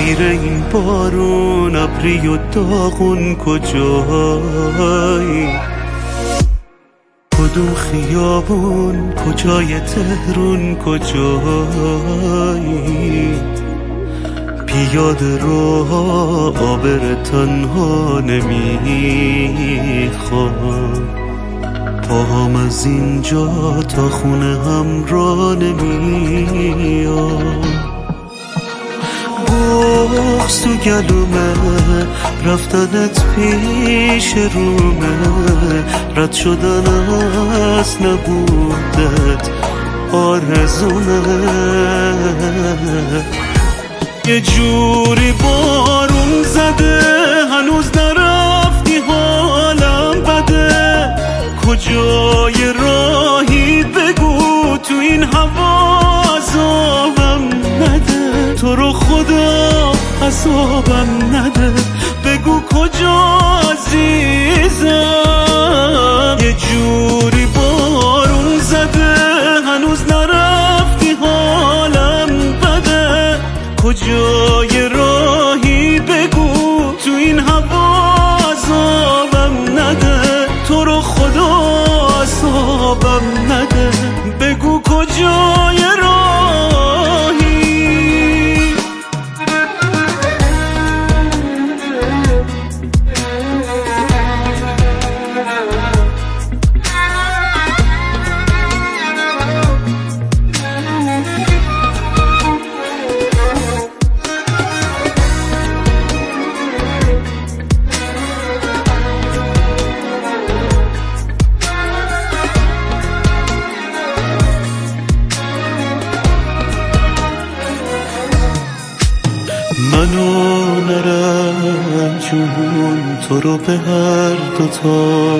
میره این بارون، ابری و داغون کجایی؟ کدوم خیابون، کجای تهرون کجایی؟ پیاده رو عابر تنها نمیخوام، پاهم از اینجا تا خونه هم را نمیاد. بغض تو گلومه، رفتنت پیش رومه، رد شدن از نبودت آرزومه. یه جوری بارون زده هنوز نرفتی حالم بده، کجای راهی بگو تو این هوا عذابم نده، تو رو خدا عذابم نده، بگو کجا عزیزم. یه جوری بارون زده هنوز نرفتی حالم بده، کجای راهی بگو تو این هوا عذابم نده، تو رو خدا عذابم نده، بگو کجای راهی. منو نرم جون، تو رو به هر دوتا،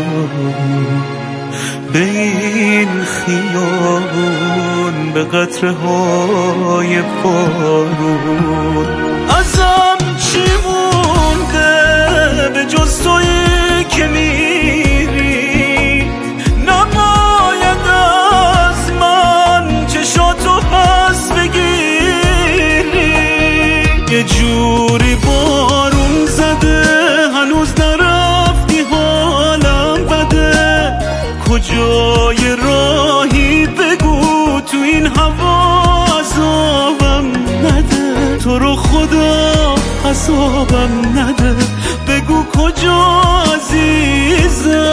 به این خیابون، به قطره های بارون. ازم چی مونده به جز تویی که میری؟ نباید از من چشاتو پس بگیری. یه جوری بارون زده هنوز نرفتی حالم بده، کجای راهی بگو تو این هوا عذابم نده، تو رو خدا عذابم نده، بگو کجا عزیزم.